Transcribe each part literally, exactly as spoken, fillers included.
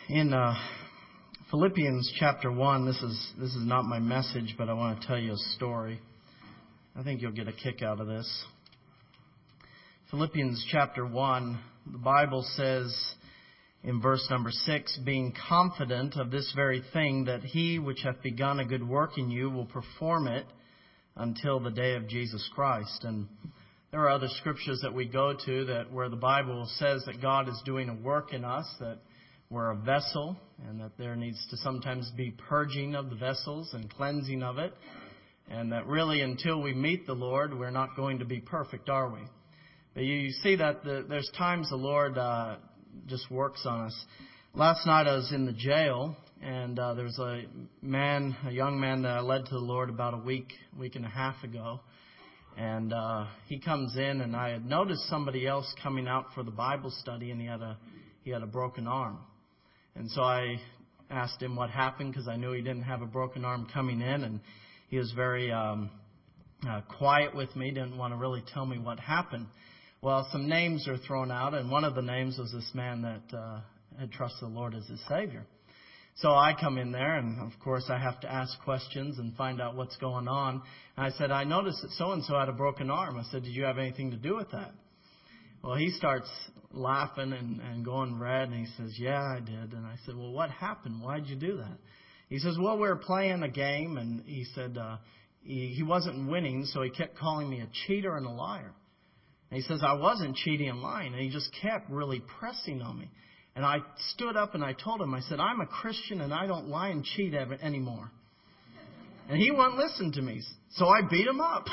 In uh, Philippians chapter one, this is this is not my message, but I want to tell you a story. I think you'll get a kick out of this. Philippians chapter one, the Bible says in verse number six, being confident of this very thing, that he which hath begun a good work in you will perform it until the day of Jesus Christ. And there are other scriptures that we go to that where the Bible says that God is doing a work in us, that we're a vessel, and that there needs to sometimes be purging of the vessels and cleansing of it. And that really until we meet the Lord, we're not going to be perfect, are we? But you, you see that the, there's times the Lord uh, just works on us. Last night I was in the jail, and uh, there was a man, a young man that I led to the Lord about a week, week and a half ago. And uh, he comes in, and I had noticed somebody else coming out for the Bible study, and he had a he had a broken arm. And so I asked him what happened, because I knew he didn't have a broken arm coming in. And he was very um, uh, quiet with me, didn't want to really tell me what happened. Well, some names are thrown out, and one of the names was this man that uh, had trusted the Lord as his Savior. So I come in there, and of course I have to ask questions and find out what's going on. And I said, I noticed that so-and-so had a broken arm. I said, did you have anything to do with that? Well, he starts laughing and, and going red, and he says, yeah, I did. And I said, well, what happened? Why'd you do that? He says, well, we were playing a game, and he said uh, he, he wasn't winning, so he kept calling me a cheater and a liar. And he says, I wasn't cheating and lying, and he just kept really pressing on me. And I stood up and I told him, I said, I'm a Christian and I don't lie and cheat ever, anymore. And he wouldn't listen to me, so I beat him up.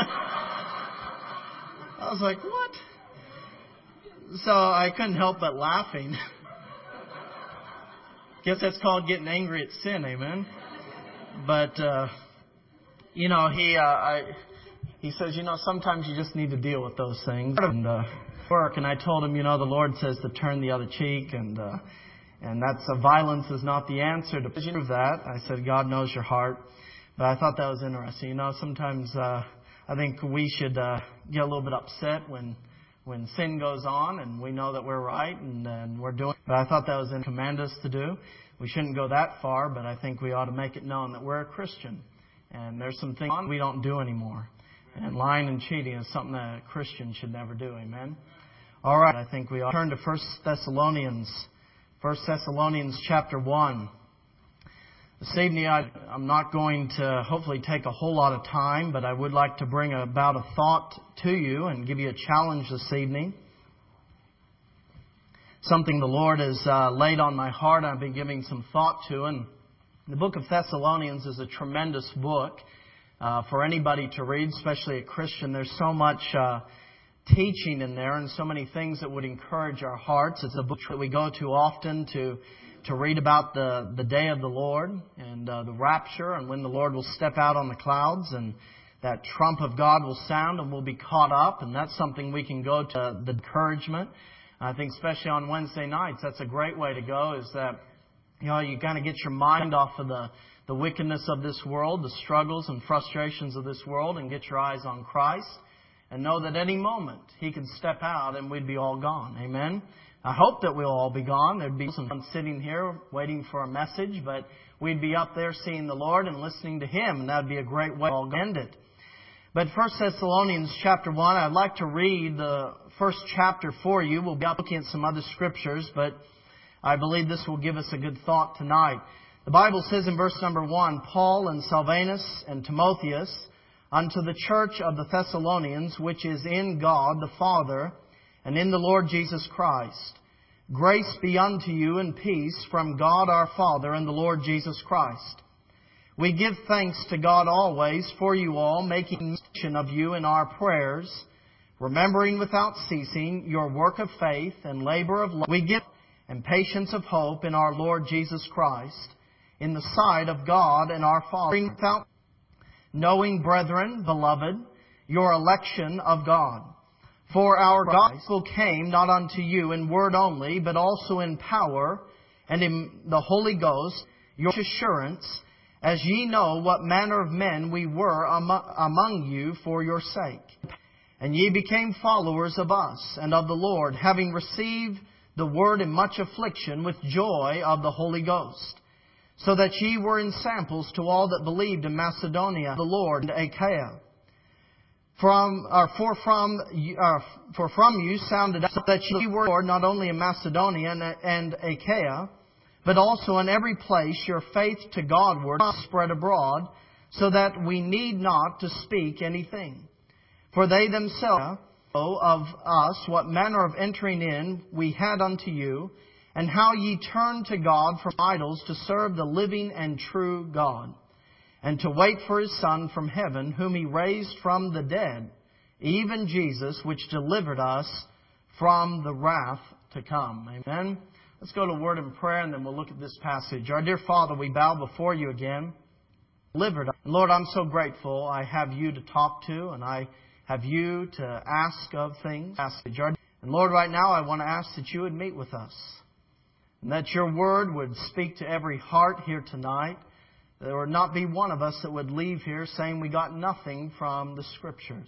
I was like, what? So I couldn't help but laughing. Guess that's called getting angry at sin, amen? But, uh, you know, he uh, I, he says, you know, sometimes you just need to deal with those things. And uh, work, and I told him, you know, the Lord says to turn the other cheek, and uh, and that's uh, violence is not the answer to prove that. I said, God knows your heart. But I thought that was interesting. You know, sometimes uh, I think we should uh, get a little bit upset when when sin goes on and we know that we're right and, and we're doing. But I thought that was in command us to do. We shouldn't go that far, but I think we ought to make it known that we're a Christian. And there's some things we don't do anymore. And lying and cheating is something that a Christian should never do. Amen? All right, I think we ought to turn to First Thessalonians. First Thessalonians chapter one. This evening I, I'm not going to hopefully take a whole lot of time, but I would like to bring about a thought to you and give you a challenge this evening. Something the Lord has uh, laid on my heart I've been giving some thought to. And the book of Thessalonians is a tremendous book uh, for anybody to read, especially a Christian. There's so much uh, teaching in there and so many things that would encourage our hearts. It's a book that we go to often to to read about the, the day of the Lord and uh, the rapture and when the Lord will step out on the clouds and that trump of God will sound and we'll be caught up. And that's something we can go to, the encouragement. I think especially on Wednesday nights, that's a great way to go, is that, you know, you kind of get your mind off of the, the wickedness of this world, the struggles and frustrations of this world, and get your eyes on Christ. And know that any moment He can step out and we'd be all gone. Amen? I hope that we'll all be gone. There'd be some sitting here waiting for a message, but we'd be up there seeing the Lord and listening to Him, and that'd be a great way to end it. But First Thessalonians chapter one, I'd like to read the first chapter for you. We'll be looking at some other scriptures, but I believe this will give us a good thought tonight. The Bible says in verse number one, Paul and Silvanus and Timotheus, unto the church of the Thessalonians, which is in God the Father, and in the Lord Jesus Christ. Grace be unto you and peace from God our Father and the Lord Jesus Christ. We give thanks to God always for you all, making mention of you in our prayers, remembering without ceasing your work of faith and labor of love. We give and patience of hope in our Lord Jesus Christ, in the sight of God and our Father, without knowing, brethren, beloved, your election of God. For our gospel came not unto you in word only, but also in power and in the Holy Ghost, your assurance, as ye know what manner of men we were among you for your sake. And ye became followers of us and of the Lord, having received the word in much affliction with joy of the Holy Ghost, so that ye were ensamples to all that believed in Macedonia, the Lord, and Achaia. From, or for from, uh, for from you sounded out that ye were not only in Macedonia and, and Achaia, but also in every place your faith to Godward spread abroad, so that we need not to speak anything. For they themselves know of us what manner of entering in we had unto you, and how ye turned to God from idols to serve the living and true God, and to wait for His Son from heaven, whom He raised from the dead, even Jesus, which delivered us from the wrath to come. Amen. Let's go to word and prayer, and then we'll look at this passage. Our dear Father, we bow before You again. Delivered us. Lord, I'm so grateful I have You to talk to, and I have You to ask of things. And Lord, right now I want to ask that You would meet with us, and that Your word would speak to every heart here tonight. There would not be one of us that would leave here saying we got nothing from the Scriptures.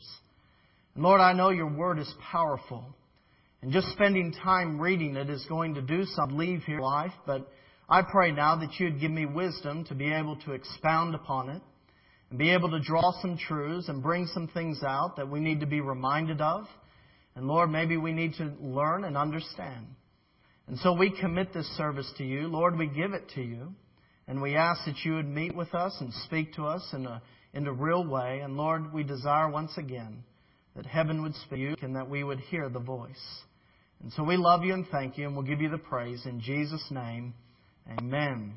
And Lord, I know Your word is powerful, and just spending time reading it is going to do something. Leave here life, but I pray now that You'd give me wisdom to be able to expound upon it, and be able to draw some truths and bring some things out that we need to be reminded of. And Lord, maybe we need to learn and understand. And so we commit this service to You. Lord, we give it to You. And we ask that You would meet with us and speak to us in a, in a real way. And Lord, we desire once again that heaven would speak and that we would hear the voice. And so we love You and thank You, and we'll give You the praise in Jesus' name. Amen.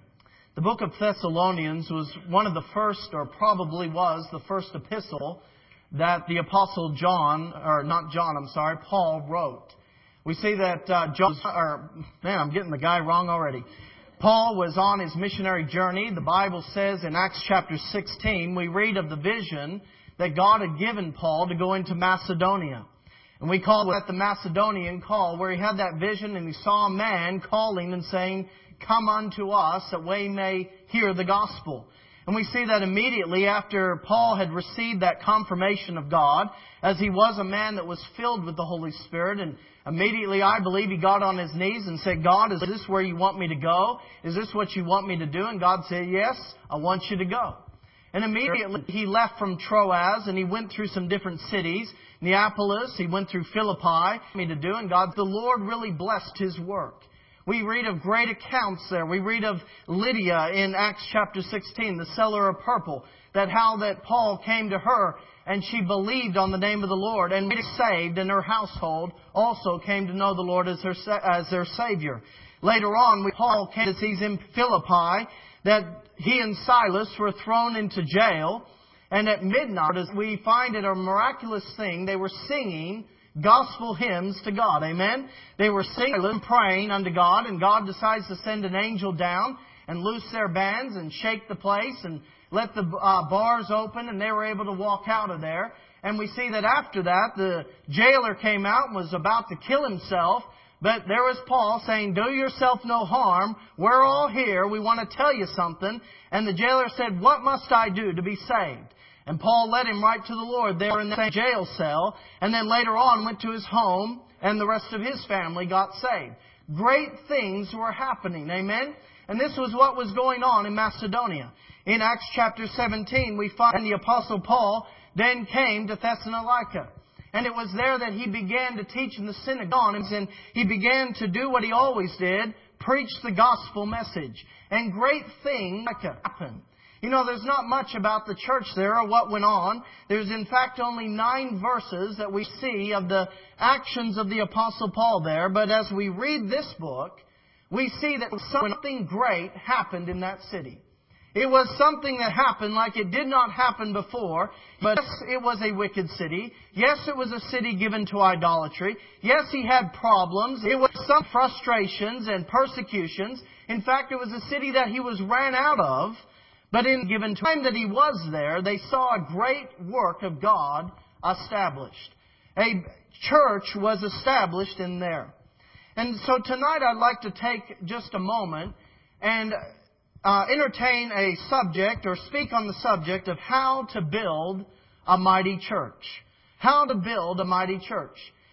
The book of Thessalonians was one of the first, or probably was the first epistle that the Apostle John, or not John, I'm sorry, Paul wrote. We see that uh, John, or man, I'm getting the guy wrong already. Paul was on his missionary journey. The Bible says in Acts chapter sixteen, we read of the vision that God had given Paul to go into Macedonia. And we call that the Macedonian call, where he had that vision and he saw a man calling and saying, "Come unto us, that we may hear the gospel." And we see that immediately after Paul had received that confirmation of God, as he was a man that was filled with the Holy Spirit, and immediately I believe he got on his knees and said, "God, is this where You want me to go? Is this what You want me to do?" And God said, "Yes, I want you to go." And immediately he left from Troas and he went through some different cities. Neapolis, he went through Philippi, me to do, and God, the Lord really blessed his work. We read of great accounts there. We read of Lydia in Acts chapter sixteen, the seller of purple, that how that Paul came to her and she believed on the name of the Lord and was saved, and her household also came to know the Lord as, her, as their Savior. Later on, we, Paul came, as he's in Philippi, that he and Silas were thrown into jail, and at midnight, as we find it a miraculous thing, they were singing gospel hymns to God. Amen? They were singing and praying unto God, and God decides to send an angel down and loose their bands and shake the place and let the uh, bars open, and they were able to walk out of there. And we see that after that, the jailer came out and was about to kill himself, but there was Paul saying, "Do yourself no harm. We're all here. We want to tell you something." And the jailer said, "What must I do to be saved?" And Paul led him right to the Lord there in the jail cell, and then later on went to his home, and the rest of his family got saved. Great things were happening. Amen? And this was what was going on in Macedonia. In Acts chapter seventeen, we find the Apostle Paul then came to Thessalonica. And it was there that he began to teach in the synagogues, and he began to do what he always did, preach the gospel message. And great things happened. You know, there's not much about the church there or what went on. There's in fact only nine verses that we see of the actions of the Apostle Paul there. But as we read this book, we see that something great happened in that city. It was something that happened like it did not happen before. But yes, it was a wicked city. Yes, it was a city given to idolatry. Yes, he had problems. It was some frustrations and persecutions. In fact, it was a city that he was ran out of. But in the given time that he was there, they saw a great work of God established. A church was established in there. And so tonight I'd like to take just a moment and uh, entertain a subject or speak on the subject of how to build a mighty church. How to build a mighty church.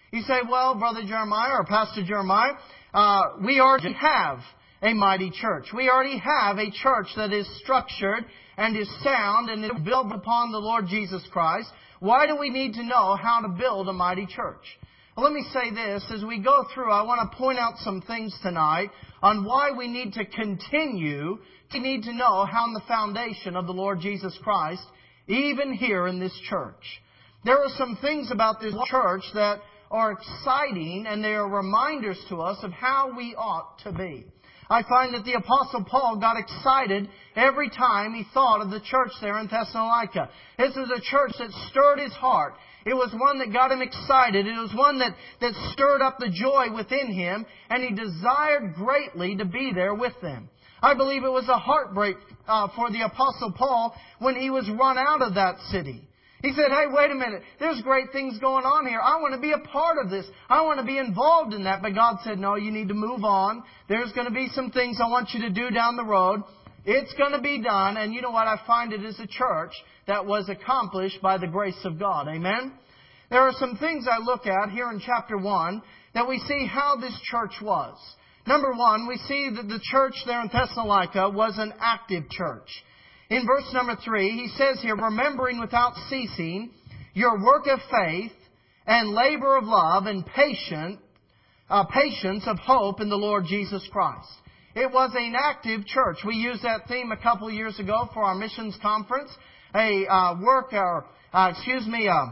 You say, well, Brother Jeremiah or Pastor Jeremiah, uh, we already have a mighty church. We already have a church that is structured and is sound and is built upon the Lord Jesus Christ. Why do we need to know how to build a mighty church? Well, let me say this. As we go through, I want to point out some things tonight on why we need to continue to need to know how in the foundation of the Lord Jesus Christ, even here in this church. There are some things about this church that are exciting, and they are reminders to us of how we ought to be. I find that the Apostle Paul got excited every time he thought of the church there in Thessalonica. This was a church that stirred his heart. It was one that got him excited. It was one that, that stirred up the joy within him, and he desired greatly to be there with them. I believe it was a heartbreak uh, for the Apostle Paul when he was run out of that city. He said, hey, wait a minute. There's great things going on here. I want to be a part of this. I want to be involved in that. But God said, no, you need to move on. There's going to be some things I want you to do down the road. It's going to be done. And you know what? I find it is a church that was accomplished by the grace of God. Amen? There are some things I look at here in chapter one that we see how this church was. Number one, we see that the church there in Thessalonica was an active church. In verse number three, he says here, remembering without ceasing your work of faith and labor of love and patient, uh, patience of hope in the Lord Jesus Christ. It was an active church. We used that theme a couple of years ago for our missions conference. A uh, work, or uh, excuse me, a,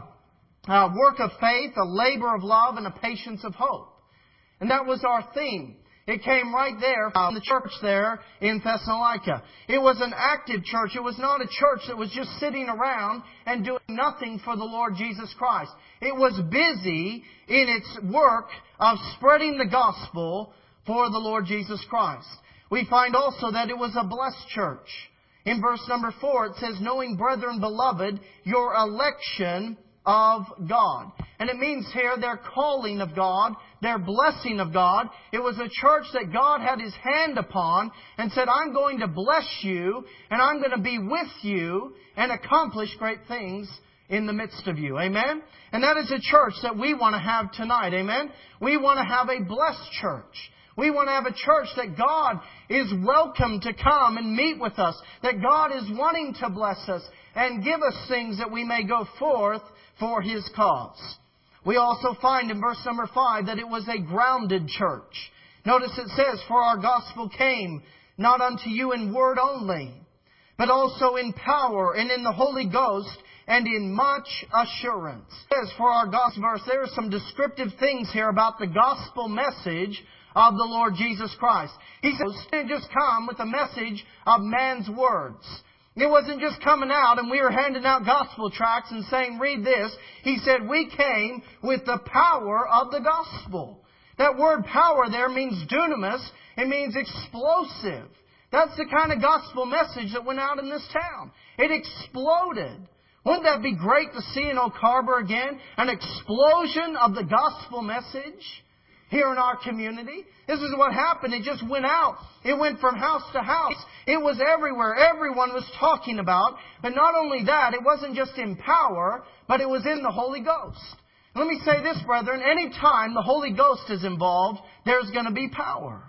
a work of faith, a labor of love, and a patience of hope. And that was our theme. It came right there from the church there in Thessalonica. It was an active church. It was not a church that was just sitting around and doing nothing for the Lord Jesus Christ. It was busy in its work of spreading the gospel for the Lord Jesus Christ. We find also that it was a blessed church. In verse number four, it says, knowing, brethren, beloved, your election of God. And it means here their calling of God, their blessing of God. It was a church that God had His hand upon and said, I'm going to bless you and I'm going to be with you and accomplish great things in the midst of you. Amen? And that is a church that we want to have tonight. Amen? We want to have a blessed church. We want to have a church that God is welcome to come and meet with us. That God is wanting to bless us and give us things that we may go forth for His cause. We also find in verse number five that it was a grounded church. Notice it says, for our gospel came not unto you in word only, but also in power and in the Holy Ghost and in much assurance. It says, for our gospel verse, there are some descriptive things here about the gospel message of the Lord Jesus Christ. He says, it didn't just come with a message of man's words. It wasn't just coming out and we were handing out gospel tracts and saying, read this. He said, we came with the power of the gospel. That word power there means dunamis. It means explosive. That's the kind of gospel message that went out in this town. It exploded. Wouldn't that be great to see in Oak Harbor again? An explosion of the gospel message here in our community. This is what happened. It just went out. It went from house to house. It was everywhere. Everyone was talking about. But not only that, it wasn't just in power, but it was in the Holy Ghost. Let me say this, brethren. Any time the Holy Ghost is involved, there's going to be power.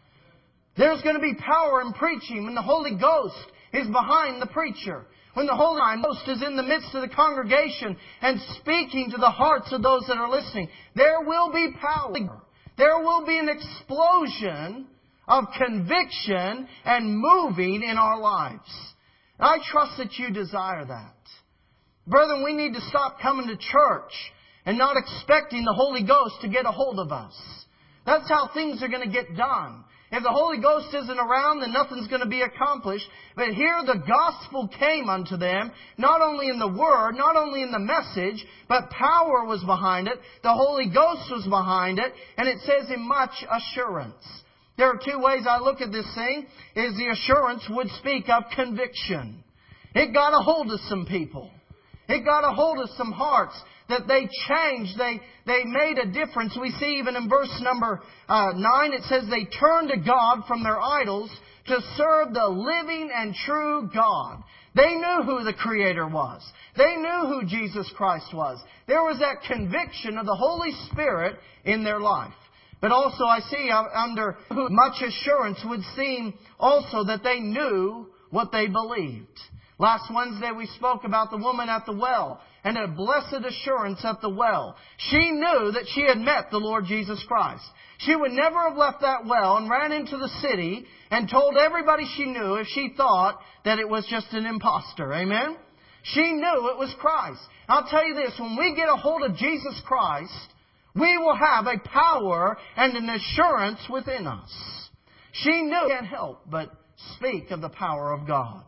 There's going to be power in preaching when the Holy Ghost is behind the preacher. When the Holy Ghost is in the midst of the congregation and speaking to the hearts of those that are listening, there will be power. There will be an explosion of conviction and moving in our lives. And I trust that you desire that. Brethren, we need to stop coming to church and not expecting the Holy Ghost to get a hold of us. That's how things are going to get done. If the Holy Ghost isn't around, then nothing's going to be accomplished. But here the gospel came unto them, not only in the word, not only in the message, but power was behind it. The Holy Ghost was behind it. And it says in much assurance. There are two ways I look at this thing. Is the assurance would speak of conviction. It got a hold of some people. It got a hold of some hearts that they changed. They, they made a difference. We see even in verse number uh, nine, it says they turned to God from their idols to serve the living and true God. They knew who the Creator was. They knew who Jesus Christ was. There was that conviction of the Holy Spirit in their life. But also I see under much assurance would seem also that they knew what they believed. Last Wednesday we spoke about the woman at the well and a blessed assurance at the well. She knew that she had met the Lord Jesus Christ. She would never have left that well and ran into the city and told everybody she knew if she thought that it was just an imposter. Amen? She knew it was Christ. I'll tell you this, when we get a hold of Jesus Christ, we will have a power and an assurance within us. She knew she can't help but speak of the power of God.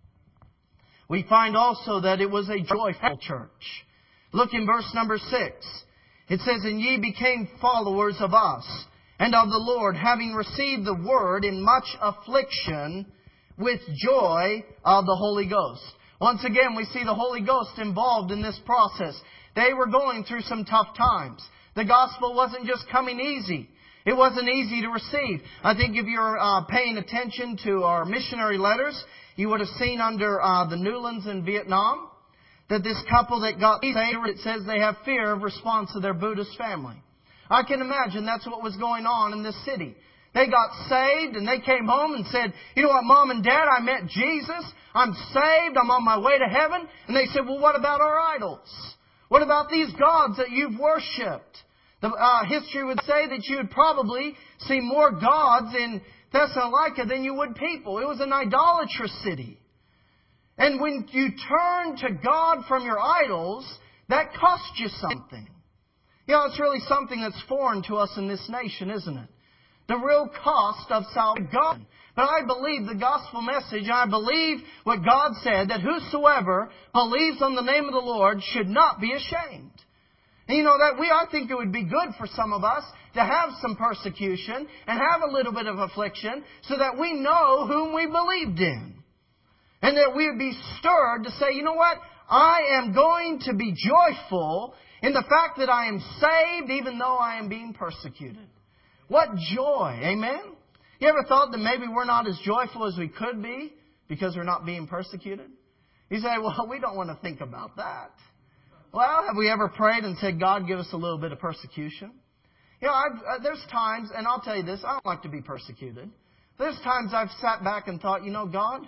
We find also that it was a joyful church. Look in verse number six. It says, and ye became followers of us and of the Lord, having received the word in much affliction with joy of the Holy Ghost. Once again, we see the Holy Ghost involved in this process. They were going through some tough times. The gospel wasn't just coming easy. It wasn't easy to receive. I think if you're uh, paying attention to our missionary letters, you would have seen under uh, the Newlands in Vietnam that this couple that got saved, it says they have fear of response of their Buddhist family. I can imagine that's what was going on in this city. They got saved and they came home and said, you know what, Mom and Dad, I met Jesus. I'm saved. I'm on my way to heaven. And they said, well, what about our idols? What about these gods that you've worshipped? The uh, history would say that you would probably see more gods in Thessalonica than you would people. It was an idolatrous city. And when you turn to God from your idols, that costs you something. You know, it's really something that's foreign to us in this nation, isn't it? The real cost of salvation. But I believe the gospel message, and I believe what God said, that whosoever believes on the name of the Lord should not be ashamed. And you know that we, I think it would be good for some of us to have some persecution and have a little bit of affliction so that we know whom we believed in. And that we would be stirred to say, you know what? I am going to be joyful in the fact that I am saved even though I am being persecuted. What joy. Amen? You ever thought that maybe we're not as joyful as we could be because we're not being persecuted? You say, well, we don't want to think about that. Well, have we ever prayed and said, God, give us a little bit of persecution? You know, I've, uh, there's times, and I'll tell you this, I don't like to be persecuted. There's times I've sat back and thought, you know, God,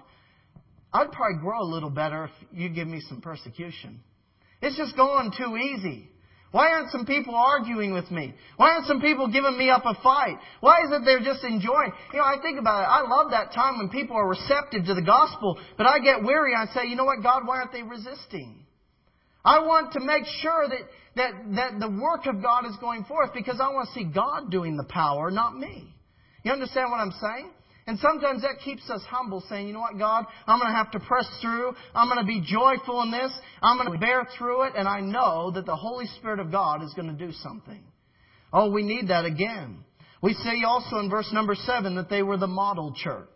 I'd probably grow a little better if you give me some persecution. It's just going too easy. Why aren't some people arguing with me? Why aren't some people giving me up a fight? Why is it they're just enjoying? You know, I think about it. I love that time when people are receptive to the gospel, but I get weary. I say, you know what, God, why aren't they resisting? I want to make sure that, that, that the work of God is going forth because I want to see God doing the power, not me. You understand what I'm saying? And sometimes that keeps us humble, saying, you know what, God, I'm going to have to press through. I'm going to be joyful in this. I'm going to bear through it. And I know that the Holy Spirit of God is going to do something. Oh, we need that again. We see also in verse number seven that they were the model church.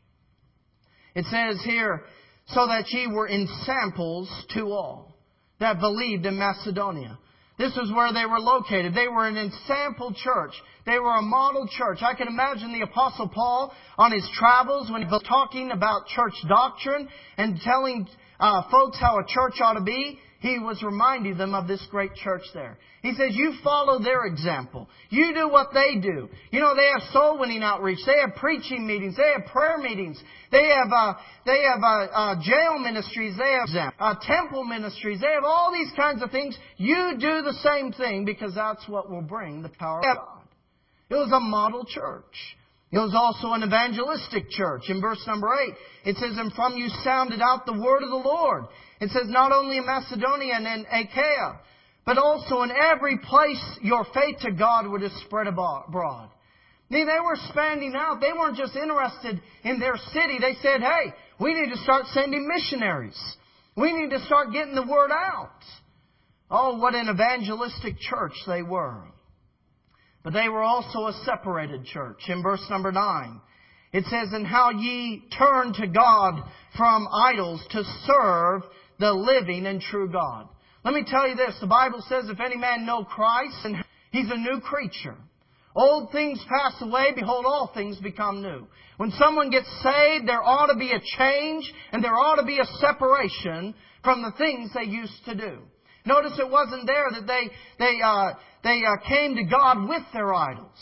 It says here, so that ye were ensamples to all that believed in Macedonia. This is where they were located. They were an ensample church. They were a model church. I can imagine the Apostle Paul on his travels when he was talking about church doctrine and telling uh, folks how a church ought to be. He was reminding them of this great church there. He says, you follow their example. You do what they do. You know, they have soul winning outreach. They have preaching meetings. They have prayer meetings. They have uh, they have uh, uh, jail ministries. They have uh, temple ministries. They have all these kinds of things. You do the same thing because that's what will bring the power of God. It was a model church. It was also an evangelistic church. In verse number eight, it says, and from you sounded out the word of the Lord. It says, not only in Macedonia and in Achaia, but also in every place your faith to God would have spread abroad. I mean, they were expanding out. They weren't just interested in their city. They said, hey, we need to start sending missionaries. We need to start getting the word out. Oh, what an evangelistic church they were. But they were also a separated church. In verse number nine, it says, and how ye turn to God from idols to serve the living and true God. Let me tell you this. The Bible says, if any man know Christ, then he's a new creature. Old things pass away. Behold, all things become new. When someone gets saved, there ought to be a change and there ought to be a separation from the things they used to do. Notice it wasn't there that they they uh, they uh, came to God with their idols.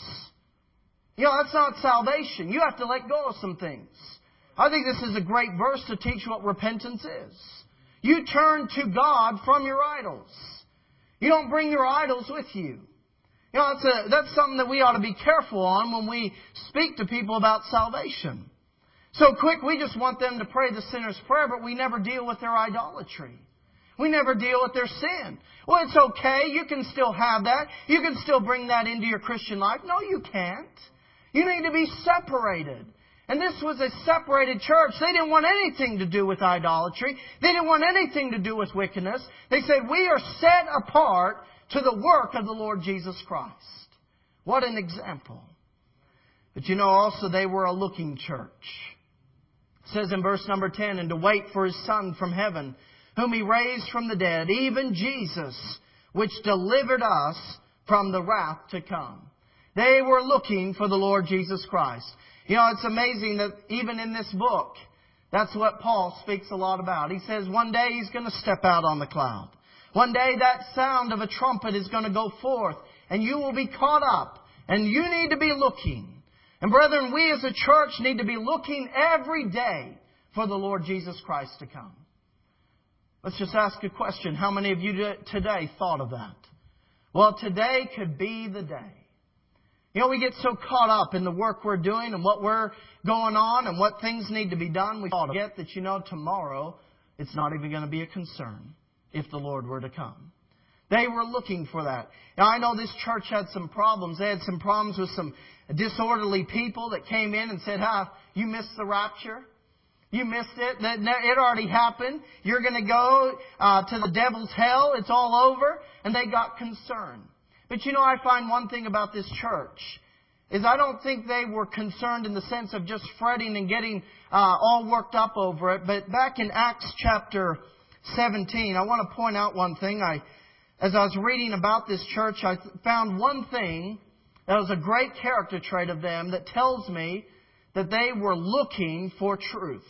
You know, that's not salvation. You have to let go of some things. I think this is a great verse to teach what repentance is. You turn to God from your idols. You don't bring your idols with you. You know, that's, a, that's something that we ought to be careful on when we speak to people about salvation. So quick, we just want them to pray the sinner's prayer, but we never deal with their idolatry. We never deal with their sin. Well, it's okay. You can still have that. You can still bring that into your Christian life. No, you can't. You need to be separated. And this was a separated church. They didn't want anything to do with idolatry. They didn't want anything to do with wickedness. They said, we are set apart to the work of the Lord Jesus Christ. What an example. But you know, also they were a looking church. It says in verse number ten, and to wait for His Son from heaven, whom He raised from the dead, even Jesus, which delivered us from the wrath to come. They were looking for the Lord Jesus Christ. You know, it's amazing that even in this book, that's what Paul speaks a lot about. He says one day He's going to step out on the cloud. One day that sound of a trumpet is going to go forth and you will be caught up and you need to be looking. And brethren, we as a church need to be looking every day for the Lord Jesus Christ to come. Let's just ask a question. How many of you today thought of that? Well, today could be the day. You know, we get so caught up in the work we're doing and what we're going on and what things need to be done, we forget that, you know, tomorrow it's not even going to be a concern if the Lord were to come. They were looking for that. Now, I know this church had some problems. They had some problems with some disorderly people that came in and said, "Ha, you missed the rapture. You missed it. It already happened. You're going to go uh, to the devil's hell. It's all over." And they got concerned. But you know, I find one thing about this church is I don't think they were concerned in the sense of just fretting and getting uh, all worked up over it. But back in Acts chapter seventeen, I want to point out one thing. I, as I was reading about this church, I found one thing that was a great character trait of them that tells me that they were looking for truth.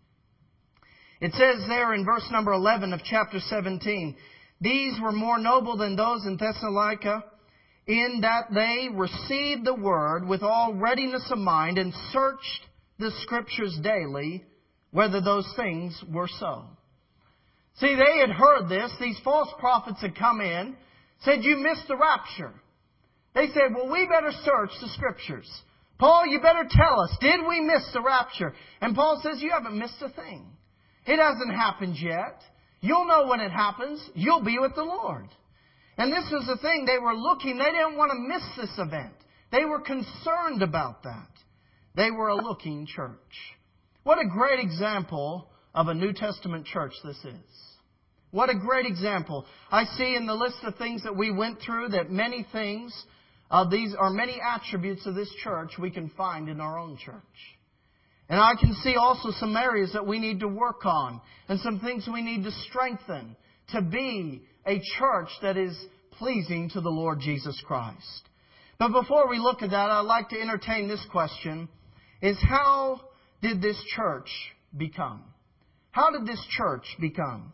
It says there in verse number eleven of chapter seventeen, these were more noble than those in Thessalonica, in that they received the word with all readiness of mind and searched the Scriptures daily, whether those things were so. See, they had heard this. These false prophets had come in, said, "You missed the rapture." They said, "Well, we better search the Scriptures. Paul, you better tell us, did we miss the rapture?" And Paul says, "You haven't missed a thing. It hasn't happened yet. You'll know when it happens. You'll be with the Lord." And this was the thing. They were looking. They didn't want to miss this event. They were concerned about that. They were a looking church. What a great example of a New Testament church this is. What a great example. I see in the list of things that we went through that many things, uh, these are many attributes of this church we can find in our own church. And I can see also some areas that we need to work on and some things we need to strengthen to be a church that is pleasing to the Lord Jesus Christ. But before we look at that, I'd like to entertain this question, is how did this church become? How did this church become?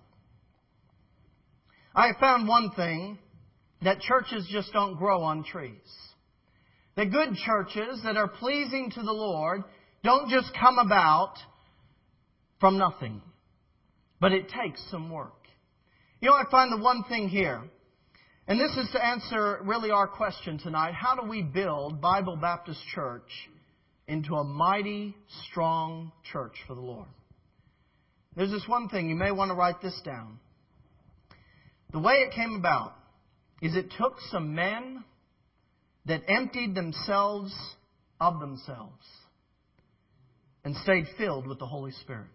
I have found one thing, that churches just don't grow on trees. The good churches that are pleasing to the Lord don't just come about from nothing. But it takes some work. You know, I find the one thing here, and this is to answer really our question tonight, how do we build Bible Baptist Church into a mighty, strong church for the Lord? There's this one thing, you may want to write this down. The way it came about is it took some men that emptied themselves of themselves and stayed filled with the Holy Spirit.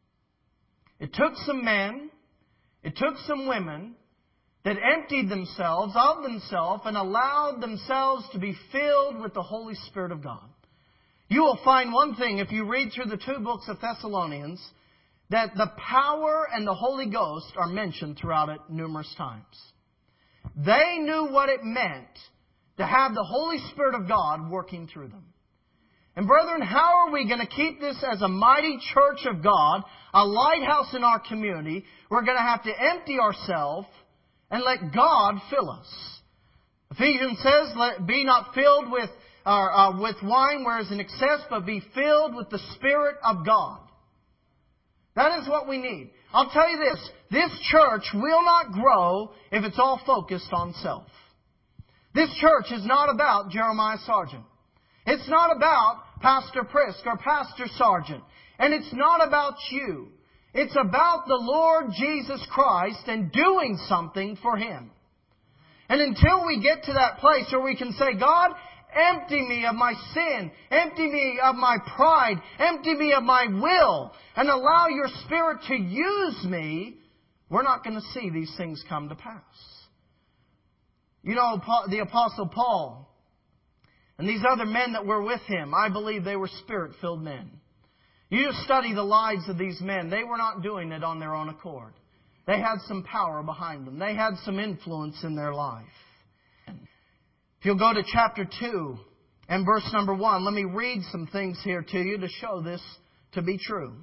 It took some men, it took some women that emptied themselves of themselves and allowed themselves to be filled with the Holy Spirit of God. You will find one thing if you read through the two books of Thessalonians, that the power and the Holy Ghost are mentioned throughout it numerous times. They knew what it meant to have the Holy Spirit of God working through them. And brethren, how are we going to keep this as a mighty church of God, a lighthouse in our community? We're going to have to empty ourselves and let God fill us. Ephesians says, "Let be not filled with uh, uh, with wine, whereas in excess, but be filled with the Spirit of God." That is what we need. I'll tell you this, this church will not grow if it's all focused on self. This church is not about Jeremiah Sargent. It's not about Pastor Prisk or Pastor Sargent. And it's not about you. It's about the Lord Jesus Christ and doing something for Him. And until we get to that place where we can say, God, empty me of my sin, empty me of my pride, empty me of my will, and allow your Spirit to use me, we're not going to see these things come to pass. You know, the Apostle Paul and these other men that were with him, I believe they were Spirit-filled men. You just study the lives of these men. They were not doing it on their own accord. They had some power behind them. They had some influence in their life. If you'll go to chapter two and verse number one, let me read some things here to you to show this to be true.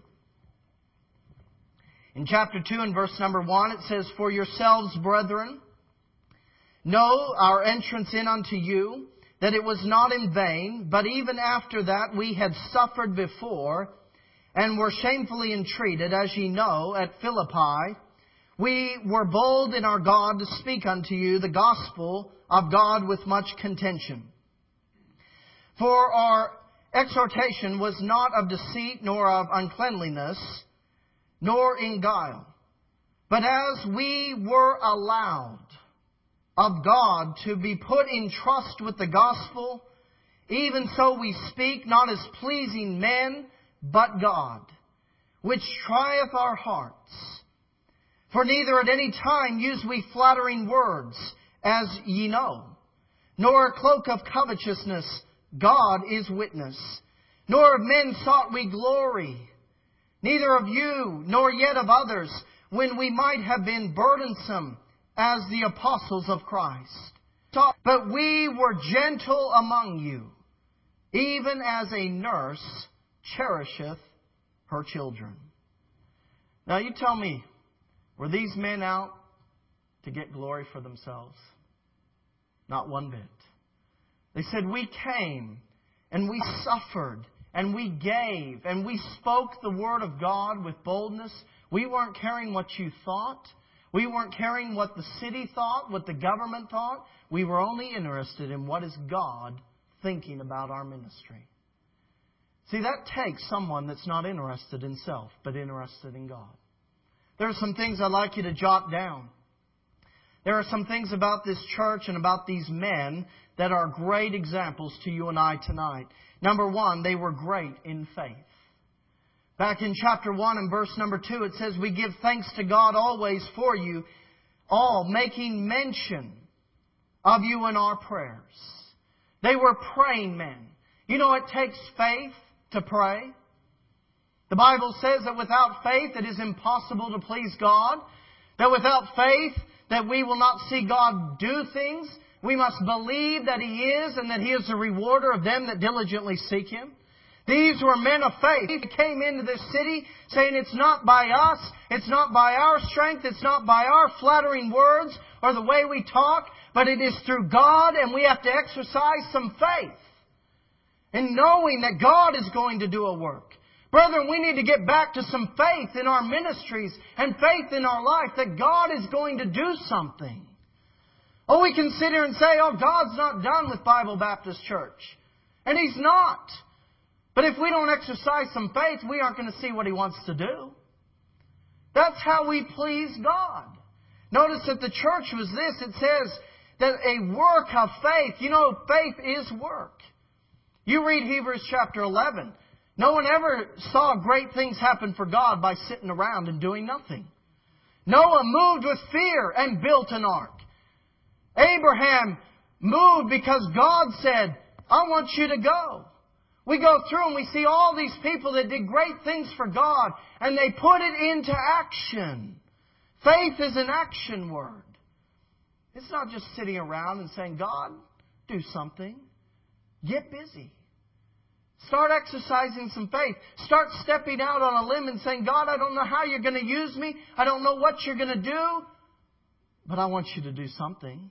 In chapter two and verse number one, it says, "For yourselves, brethren, know our entrance in unto you, that it was not in vain, but even after that we had suffered before, and were shamefully entreated, as ye know, at Philippi, we were bold in our God to speak unto you the gospel of God with much contention. For our exhortation was not of deceit, nor of uncleanliness, nor in guile, but as we were allowed of God to be put in trust with the gospel, even so we speak, not as pleasing men, but God, which trieth our hearts. For neither at any time use we flattering words, as ye know, nor a cloak of covetousness, God is witness. Nor of men sought we glory, neither of you, nor yet of others, when we might have been burdensome, as the apostles of Christ. But we were gentle among you, even as a nurse cherisheth her children." Now you tell me, were these men out to get glory for themselves? Not one bit. They said, we came and we suffered and we gave and we spoke the word of God with boldness. We weren't caring what you thought. We weren't caring what the city thought, what the government thought. We were only interested in what is God thinking about our ministry. See, that takes someone that's not interested in self, but interested in God. There are some things I'd like you to jot down. There are some things about this church and about these men that are great examples to you and I tonight. Number one, they were great in faith. Back in chapter one and verse number two, it says, "We give thanks to God always for you, all making mention of you in our prayers." They were praying men. You know, it takes faith to pray. The Bible says that without faith it is impossible to please God. That without faith that we will not see God do things. We must believe that He is and that He is the rewarder of them that diligently seek Him. These were men of faith. They came into this city saying it's not by us, it's not by our strength, it's not by our flattering words or the way we talk, but it is through God, and we have to exercise some faith in knowing that God is going to do a work. Brethren, we need to get back to some faith in our ministries and faith in our life that God is going to do something. Oh, we can sit here and say, oh, God's not done with Bible Baptist Church. And He's not. But if we don't exercise some faith, we aren't going to see what He wants to do. That's how we please God. Notice that the church was this. It says that a work of faith. You know, faith is work. You read Hebrews chapter eleven. No one ever saw great things happen for God by sitting around and doing nothing. Noah moved with fear and built an ark. Abraham moved because God said, I want you to go. We go through and we see all these people that did great things for God, and they put it into action. Faith is an action word. It's not just sitting around and saying, God, do something. Get busy. Start exercising some faith. Start stepping out on a limb and saying, God, I don't know how you're going to use me. I don't know what you're going to do. But I want you to do something.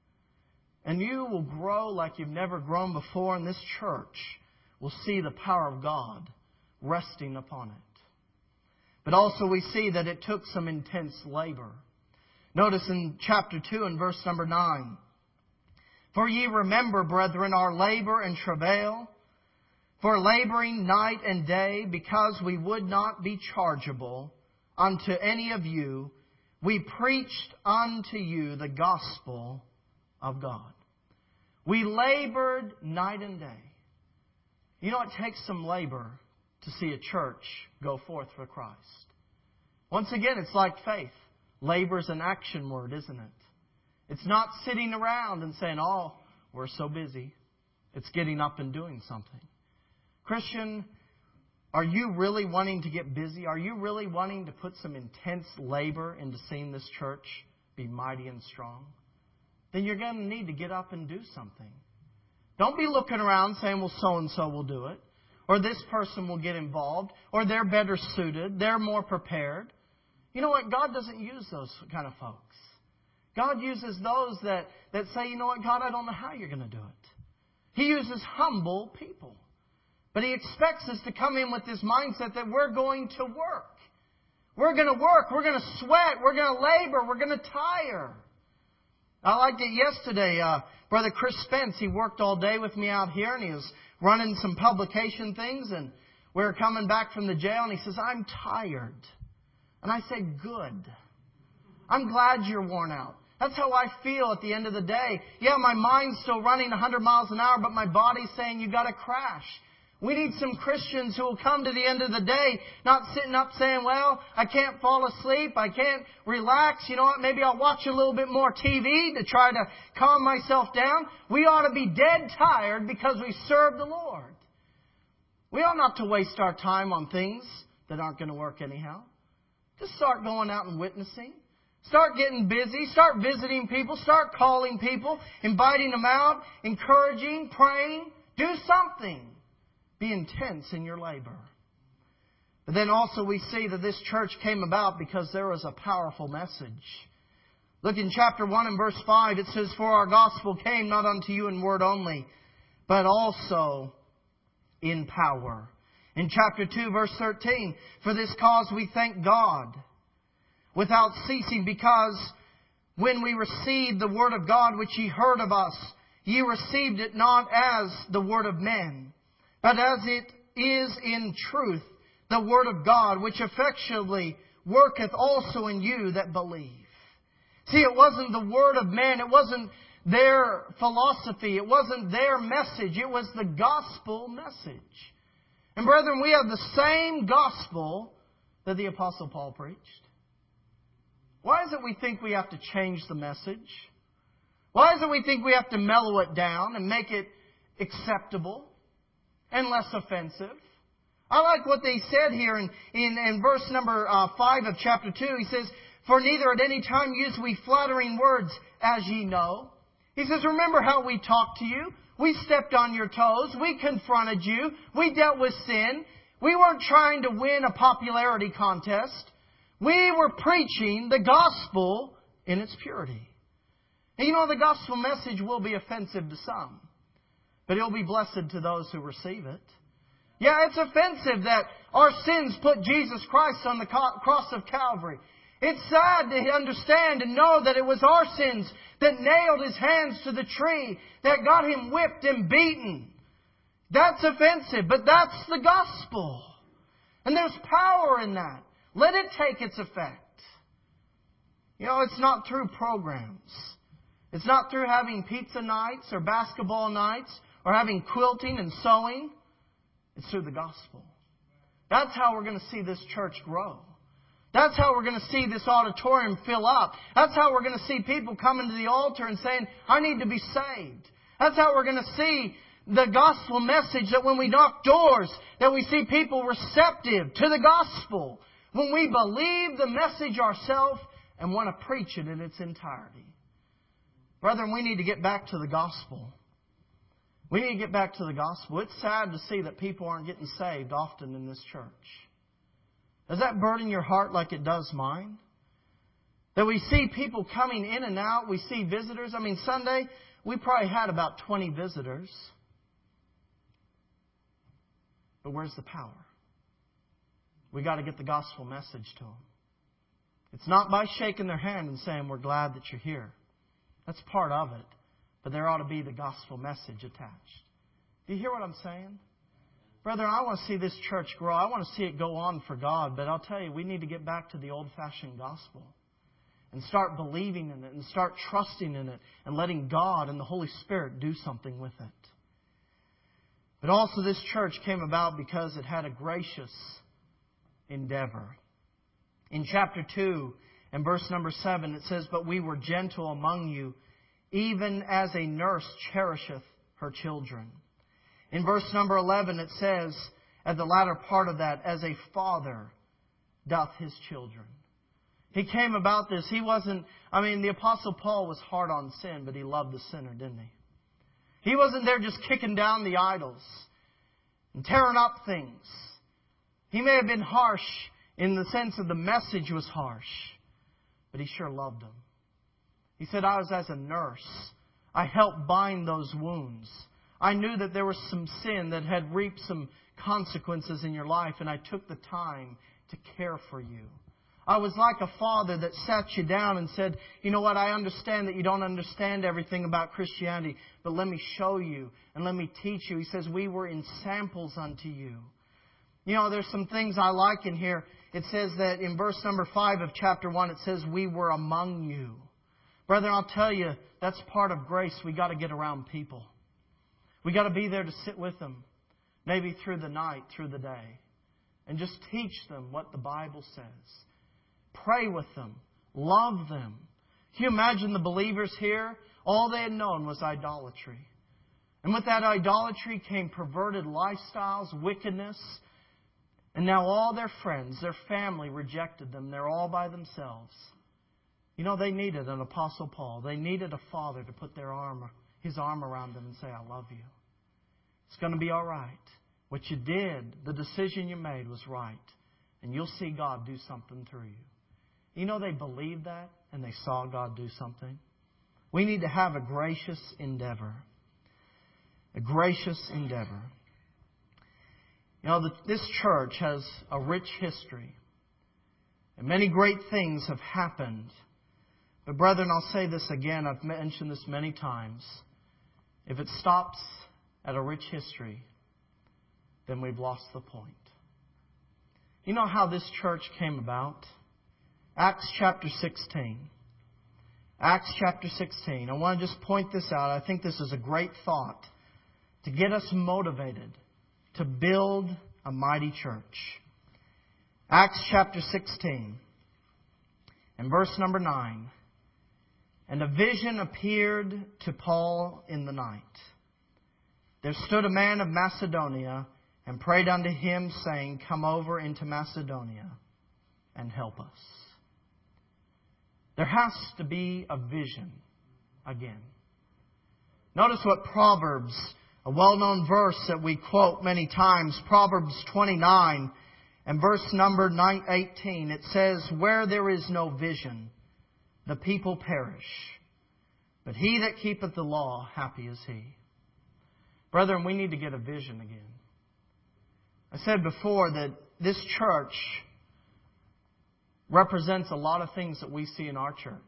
And you will grow like you've never grown before. And this church will see the power of God resting upon it. But also we see that it took some intense labor. Notice in chapter two and verse number nine. For ye remember, brethren, our labor and travail, for laboring night and day, because we would not be chargeable unto any of you, we preached unto you the gospel of God. We labored night and day. You know, it takes some labor to see a church go forth for Christ. Once again, it's like faith. Labor is an action word, isn't it? It's not sitting around and saying, oh, we're so busy. It's getting up and doing something. Christian, are you really wanting to get busy? Are you really wanting to put some intense labor into seeing this church be mighty and strong? Then you're going to need to get up and do something. Don't be looking around saying, well, so-and-so will do it. Or this person will get involved. Or they're better suited. They're more prepared. You know what? God doesn't use those kind of folks. God uses those that, that say, you know what, God, I don't know how you're going to do it. He uses humble people. But He expects us to come in with this mindset that we're going to work. We're going to work. We're going to sweat. We're going to labor. We're going to tire. I liked it yesterday. Uh, Brother Chris Spence, he worked all day with me out here, and he was running some publication things, and we were coming back from the jail, and he says, I'm tired. And I said, good. I'm glad you're worn out. That's how I feel at the end of the day. Yeah, my mind's still running one hundred miles an hour, but my body's saying you got to crash. We need some Christians who will come to the end of the day, not sitting up saying, well, I can't fall asleep. I can't relax. You know what? Maybe I'll watch a little bit more T V to try to calm myself down. We ought to be dead tired because we serve the Lord. We ought not to waste our time on things that aren't going to work anyhow. Just start going out and witnessing. Start getting busy. Start visiting people. Start calling people. Inviting them out. Encouraging. Praying. Do something. Be intense in your labor. But then also we see that this church came about because there was a powerful message. Look in chapter one and verse five. It says, for our gospel came not unto you in word only, but also in power. In chapter two, verse thirteen, for this cause we thank God without ceasing, because when we received the word of God which ye heard of us, ye received it not as the word of men, but as it is in truth the word of God, which effectually worketh also in you that believe. See, it wasn't the word of man. It wasn't their philosophy. It wasn't their message. It was the gospel message. And brethren, we have the same gospel that the Apostle Paul preached. Why is it we think we have to change the message? Why is it we think we have to mellow it down and make it acceptable and less offensive? I like what they said here in, in, in verse number uh, five of chapter two. He says, for neither at any time use we flattering words, as ye know. He says, remember how we talked to you. We stepped on your toes. We confronted you. We dealt with sin. We weren't trying to win a popularity contest. We were preaching the gospel in its purity. And you know, the gospel message will be offensive to some, but it will be blessed to those who receive it. Yeah, it's offensive that our sins put Jesus Christ on the cross of Calvary. It's sad to understand and know that it was our sins that nailed His hands to the tree, that got Him whipped and beaten. That's offensive, but that's the gospel. And there's power in that. Let it take its effect. You know, it's not through programs. It's not through having pizza nights or basketball nights or having quilting and sewing. It's through the gospel. That's how we're going to see this church grow. That's how we're going to see this auditorium fill up. That's how we're going to see people coming to the altar and saying, I need to be saved. That's how we're going to see the gospel message, that when we knock doors, that we see people receptive to the gospel. When we believe the message ourselves and want to preach it in its entirety. Brethren, we need to get back to the gospel. We need to get back to the gospel. It's sad to see that people aren't getting saved often in this church. Does that burden your heart like it does mine? That we see people coming in and out. We see visitors. I mean, Sunday, we probably had about twenty visitors. But where's the power? We got to get the gospel message to them. It's not by shaking their hand and saying, we're glad that you're here. That's part of it. But there ought to be the gospel message attached. Do you hear what I'm saying? Brother, I want to see this church grow. I want to see it go on for God. But I'll tell you, we need to get back to the old-fashioned gospel. And start believing in it. And start trusting in it. And letting God and the Holy Spirit do something with it. But also this church came about because it had a gracious endeavor. In chapter two and verse number seven, it says, "But we were gentle among you, even as a nurse cherisheth her children." In verse number eleven, it says, at the latter part of that, "as a father doth his children." He came about this. He wasn't, I mean, the Apostle Paul was hard on sin, but he loved the sinner, didn't he? He wasn't there just kicking down the idols and tearing up things. He may have been harsh in the sense of the message was harsh, but he sure loved them. He said, I was as a nurse. I helped bind those wounds. I knew that there was some sin that had reaped some consequences in your life, and I took the time to care for you. I was like a father that sat you down and said, you know what, I understand that you don't understand everything about Christianity, but let me show you and let me teach you. He says, we were in samples unto you. You know, there's some things I like in here. It says that in verse number five of chapter one, it says, we were among you. Brethren, I'll tell you, that's part of grace. We got to get around people. We got to be there to sit with them, maybe through the night, through the day, and just teach them what the Bible says. Pray with them. Love them. Can you imagine the believers here? All they had known was idolatry. And with that idolatry came perverted lifestyles, wickedness. And now all their friends, their family rejected them. They're all by themselves. You know, they needed an Apostle Paul. They needed a father to put their arm, his arm around them and say, I love you. It's going to be all right. What you did, the decision you made was right. And you'll see God do something through you. You know, they believed that and they saw God do something. We need to have a gracious endeavor. A gracious endeavor. You know, the, this church has a rich history. And many great things have happened. But brethren, I'll say this again. I've mentioned this many times. If it stops at a rich history, then we've lost the point. You know how this church came about? Acts chapter sixteen. Acts chapter sixteen. I want to just point this out. I think this is a great thought to get us motivated to build a mighty church. Acts chapter sixteen and verse number nine. And a vision appeared to Paul in the night. There stood a man of Macedonia and prayed unto him, saying, Come over into Macedonia and help us. There has to be a vision again. Notice what Proverbs, a well-known verse that we quote many times, Proverbs twenty-nine and verse number eighteen, it says, Where there is no vision, the people perish. But he that keepeth the law, happy is he. Brethren, we need to get a vision again. I said before that this church represents a lot of things that we see in our church.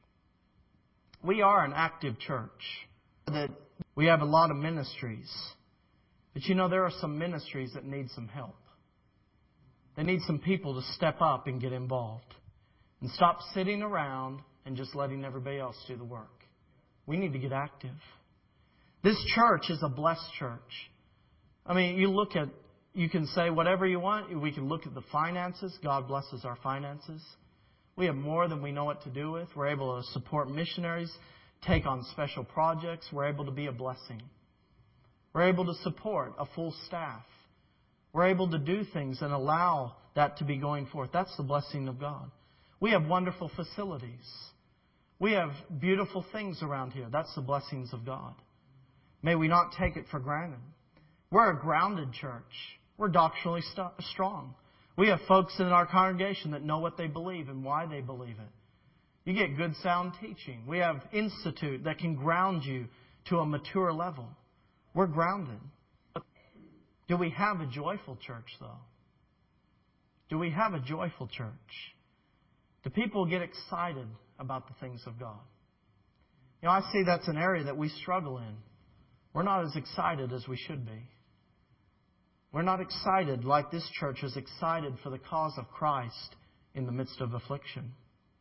We are an active church. That we have a lot of ministries. But you know, there are some ministries that need some help. They need some people to step up and get involved. And stop sitting around and just letting everybody else do the work. We need to get active. This church is a blessed church. I mean, you look at, you can say whatever you want. We can look at the finances. God blesses our finances. We have more than we know what to do with. We're able to support missionaries, take on special projects. We're able to be a blessing. We're able to support a full staff. We're able to do things and allow that to be going forth. That's the blessing of God. We have wonderful facilities. We have beautiful things around here. That's the blessings of God. May we not take it for granted. We're a grounded church. We're doctrinally st- strong. We have folks in our congregation that know what they believe and why they believe it. You get good sound teaching. We have institute that can ground you to a mature level. We're grounded. Do we have a joyful church, though? Do we have a joyful church? Do people get excited about the things of God? You know, I see that's an area that we struggle in. We're not as excited as we should be. We're not excited like this church is excited for the cause of Christ in the midst of affliction.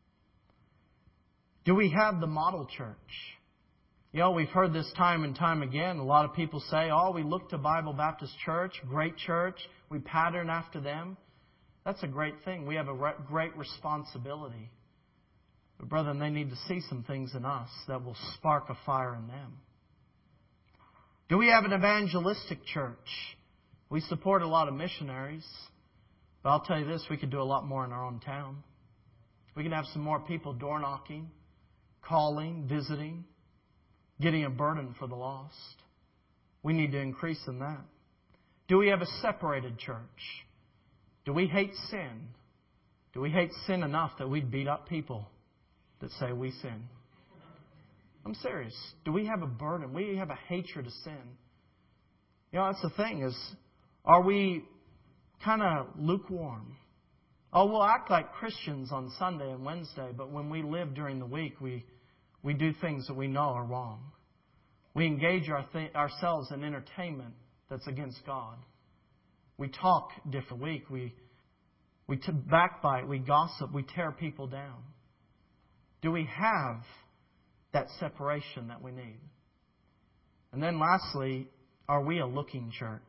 Do we have the model church? You know, we've heard this time and time again. A lot of people say, oh, we look to Bible Baptist Church, great church. We pattern after them. That's a great thing. We have a re- great responsibility. But brethren, they need to see some things in us that will spark a fire in them. Do we have an evangelistic church? We support a lot of missionaries. But I'll tell you this, we could do a lot more in our own town. We can have some more people door knocking, calling, visiting, getting a burden for the lost. We need to increase in that. Do we have a separated church? Do we hate sin? Do we hate sin enough that we'd beat up people that say we sin? I'm serious. Do we have a burden? We have a hatred of sin. You know, that's the thing is, are we kind of lukewarm? Oh, we'll act like Christians on Sunday and Wednesday, but when we live during the week, we, we do things that we know are wrong. We engage our th- ourselves in entertainment that's against God. We talk different week. We, we t- backbite. We gossip. We tear people down. Do we have that separation that we need? And then lastly, are we a looking church?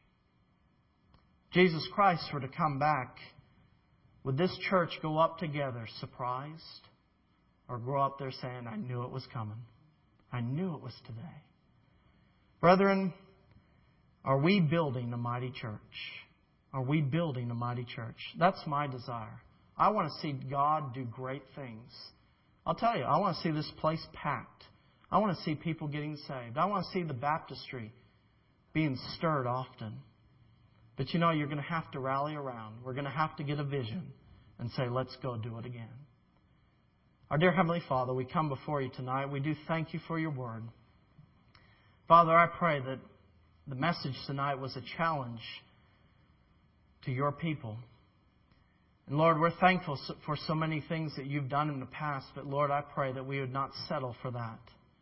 Jesus Christ were to come back, would this church go up together surprised? Or grow up there saying, I knew it was coming. I knew it was today. Brethren, are we building a mighty church? Are we building a mighty church? That's my desire. I want to see God do great things. I'll tell you, I want to see this place packed. I want to see people getting saved. I want to see the baptistry being stirred often. But you know, you're going to have to rally around. We're going to have to get a vision and say, let's go do it again. Our dear Heavenly Father, we come before you tonight. We do thank you for your word. Father, I pray that the message tonight was a challenge to your people. And Lord, we're thankful for so many things that you've done in the past. But Lord, I pray that we would not settle for that.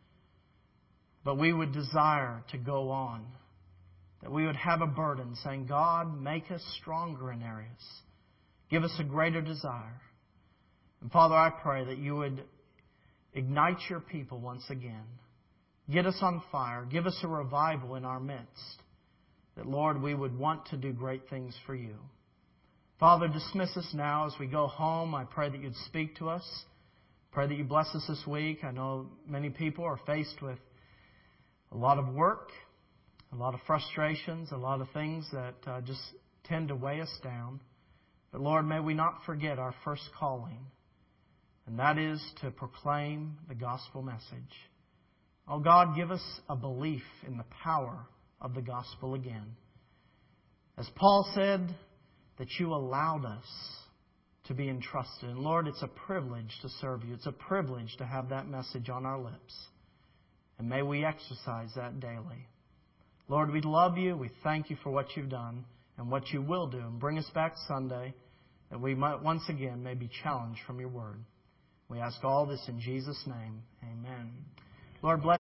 But we would desire to go on. That we would have a burden saying, God, make us stronger in areas. Give us a greater desire. And Father, I pray that you would ignite your people once again. Get us on fire. Give us a revival in our midst. That, Lord, we would want to do great things for you. Father, dismiss us now as we go home. I pray that you'd speak to us. Pray that you bless us this week. I know many people are faced with a lot of work, a lot of frustrations, a lot of things that uh, just tend to weigh us down. But Lord, may we not forget our first calling. And that is to proclaim the gospel message. Oh God, give us a belief in the power of the gospel again. As Paul said, that you allowed us to be entrusted. And Lord, it's a privilege to serve you. It's a privilege to have that message on our lips. And may we exercise that daily. Lord, we love you. We thank you for what you've done and what you will do. And bring us back Sunday that we might once again may be challenged from your word. We ask all this in Jesus' name. Amen. Lord, bless.